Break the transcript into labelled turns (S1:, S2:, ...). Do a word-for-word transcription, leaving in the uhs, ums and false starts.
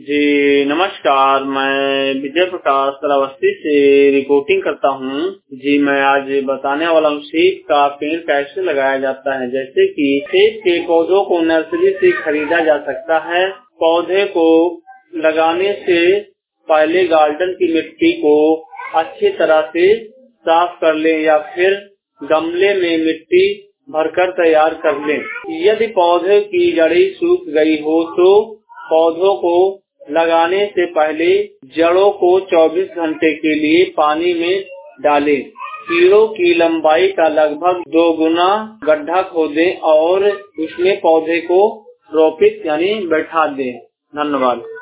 S1: जी नमस्कार, मैं विजय प्रकाश श्रावस्ती से रिपोर्टिंग करता हूँ। जी मैं आज बताने वाला हूँ सेब का पेड़ कैसे लगाया जाता है। जैसे कि सेब के पौधों को नर्सरी से खरीदा जा सकता है। पौधे को लगाने से पहले गार्डन की मिट्टी को अच्छी तरह से साफ कर लें या फिर गमले में मिट्टी भरकर तैयार कर लें। यदि पौधे की जड़ी सूख गई हो तो पौधों को लगाने से पहले जड़ों को चौबीस घंटे के लिए पानी में डालें। कीड़ों की लंबाई का लगभग दो गुना गड्ढा खोदें और उसमें पौधे को रोपित यानी बैठा दें। धन्यवाद।